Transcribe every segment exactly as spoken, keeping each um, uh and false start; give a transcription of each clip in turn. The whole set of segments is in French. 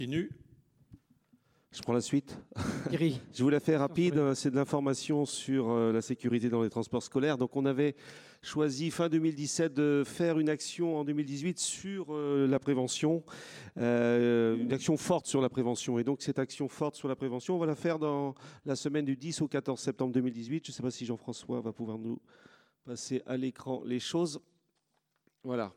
Continue. Je prends la suite. Thierry. Je vous la fais rapide. C'est de l'information sur euh, la sécurité dans les transports scolaires. Donc, on avait choisi fin deux mille dix-sept de faire une action en deux mille dix-huit sur euh, la prévention, euh, une action forte sur la prévention. Et donc, cette action forte sur la prévention, on va la faire dans la semaine du dix au quatorze septembre deux mille dix-huit. Je ne sais pas si Jean-François va pouvoir nous passer à l'écran les choses. Voilà.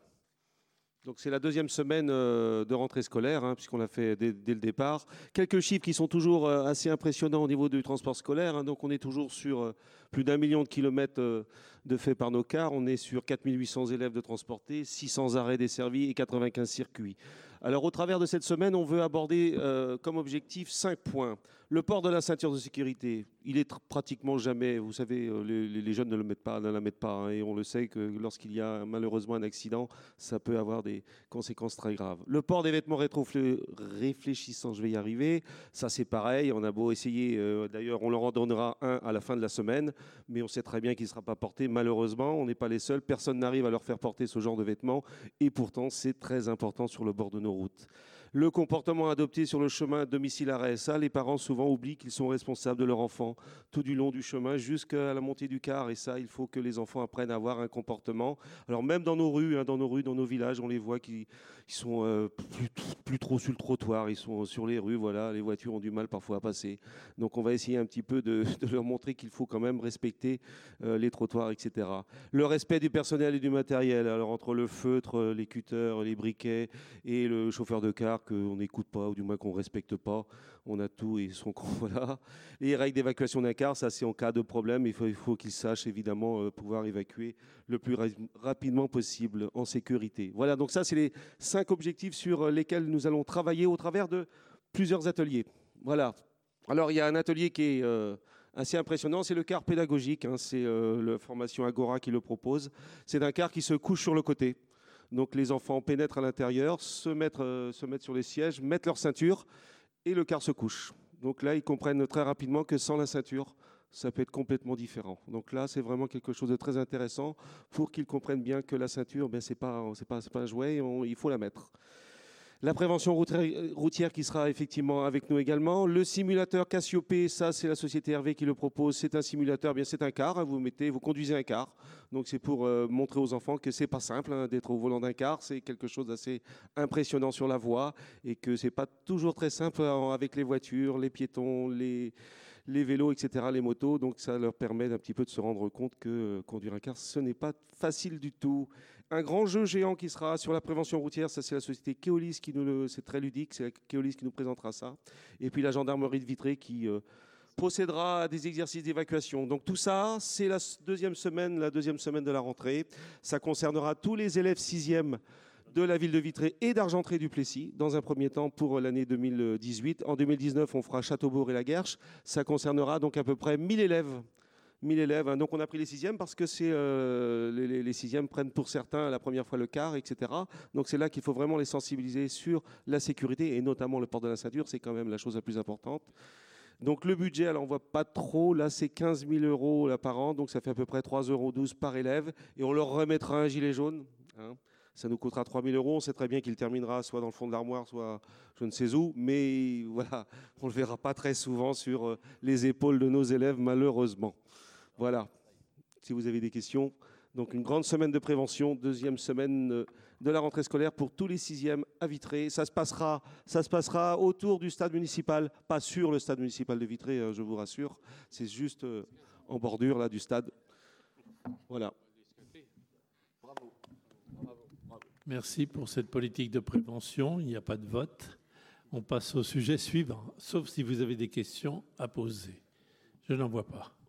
Donc c'est la deuxième semaine euh, de rentrée scolaire, hein, puisqu'on l'a fait dès, dès le départ. Quelques chiffres qui sont toujours euh, assez impressionnants au niveau du transport scolaire. Hein, donc on est toujours sur euh, plus d'un million de kilomètres euh, de faits par nos cars. On est sur quatre mille huit cents élèves de transportés, six cents arrêts desservis et quatre-vingt-quinze circuits. Alors au travers de cette semaine, on veut aborder euh, comme objectif cinq points. Le port de la ceinture de sécurité, il est pratiquement jamais, vous savez, les, les jeunes ne le mettent pas, ne la mettent pas, hein, et on le sait que lorsqu'il y a malheureusement un accident, ça peut avoir des conséquences très graves. Le port des vêtements rétro-réfléchissants, je vais y arriver, ça c'est pareil, on a beau essayer, euh, d'ailleurs on leur en donnera un à la fin de la semaine, mais on sait très bien qu'il ne sera pas porté, malheureusement, on n'est pas les seuls, personne n'arrive à leur faire porter ce genre de vêtements, et pourtant c'est très important sur le bord de nos routes. Le comportement adopté sur le chemin domicile-arrêt, ça, les parents souvent oublient qu'ils sont responsables de leur enfant tout du long du chemin jusqu'à la montée du car. Et ça, il faut que les enfants apprennent à avoir un comportement. Alors même dans nos rues, hein, dans nos rues, dans nos villages, on les voit qui sont euh, plus, plus trop sur le trottoir, ils sont sur les rues. Voilà, les voitures ont du mal parfois à passer. Donc on va essayer un petit peu de, de leur montrer qu'il faut quand même respecter euh, les trottoirs, et cetera. Le respect du personnel et du matériel. Alors entre le feutre, les cutters, les briquets et le chauffeur de car qu'on n'écoute pas ou du moins qu'on ne respecte pas. On a tout et son voilà. Les règles d'évacuation d'un car, ça c'est en cas de problème. Il faut, il faut qu'ils sachent évidemment euh, pouvoir évacuer le plus ra rapidement possible en sécurité. Voilà, donc ça c'est les cinq objectifs sur lesquels nous allons travailler au travers de plusieurs ateliers. Voilà. Alors il y a un atelier qui est euh, assez impressionnant, c'est le car pédagogique. Hein, c'est euh, la formation Agora qui le propose. C'est un car qui se couche sur le côté. Donc les enfants pénètrent à l'intérieur, se mettent, euh, se mettent sur les sièges, mettent leur ceinture et le car se couche. Donc là, ils comprennent très rapidement que sans la ceinture, ça peut être complètement différent. Donc là, c'est vraiment quelque chose de très intéressant pour qu'ils comprennent bien que la ceinture, ben, ce n'est pas, c'est pas, c'est pas un jouet, on, il faut la mettre. La prévention routière qui sera effectivement avec nous également. Le simulateur Cassiope, ça c'est la société Hervé qui le propose. C'est un simulateur, bien c'est un car. Hein, vous mettez, vous conduisez un car. Donc c'est pour euh, montrer aux enfants que c'est pas simple hein, d'être au volant d'un car. C'est quelque chose d'assez impressionnant sur la voie et que c'est pas toujours très simple hein, avec les voitures, les piétons, les les vélos, et cetera, les motos. Donc ça leur permet d'un petit peu de se rendre compte que euh, conduire un car, ce n'est pas facile du tout. Un grand jeu géant qui sera sur la prévention routière, ça c'est la société Keolis qui nous le, c'est très ludique, c'est Keolis qui nous présentera ça. Et puis la gendarmerie de Vitré qui euh, procédera à des exercices d'évacuation. Donc tout ça, c'est la deuxième semaine, la deuxième semaine de la rentrée. Ça concernera tous les élèves sixième de la ville de Vitré et d'Argentré-du-Plessis, dans un premier temps pour l'année deux mille dix-huit. En deux mille dix-neuf, on fera Châteaubourg et la Guerche. Ça concernera donc à peu près mille élèves. mille élèves. Hein. Donc on a pris les sixièmes parce que c'est, euh, les, les sixièmes prennent pour certains la première fois le car, et cetera. Donc c'est là qu'il faut vraiment les sensibiliser sur la sécurité et notamment le port de la ceinture. C'est quand même la chose la plus importante. Donc le budget, alors on ne voit pas trop, là c'est quinze mille euros là, par an, donc ça fait à peu près trois euros douze par élève. Et on leur remettra un gilet jaune. Hein. Ça nous coûtera trois mille euros. On sait très bien qu'il terminera soit dans le fond de l'armoire, soit je ne sais où. Mais voilà, on ne le verra pas très souvent sur les épaules de nos élèves, malheureusement. Voilà, si vous avez des questions. Donc une grande semaine de prévention, deuxième semaine de la rentrée scolaire pour tous les sixièmes à Vitré. Ça se passera, ça se passera autour du stade municipal, pas sur le stade municipal de Vitré, je vous rassure. C'est juste en bordure là, du stade. Voilà. Merci pour cette politique de prévention. Il n'y a pas de vote. On passe au sujet suivant, sauf si vous avez des questions à poser. Je n'en vois pas.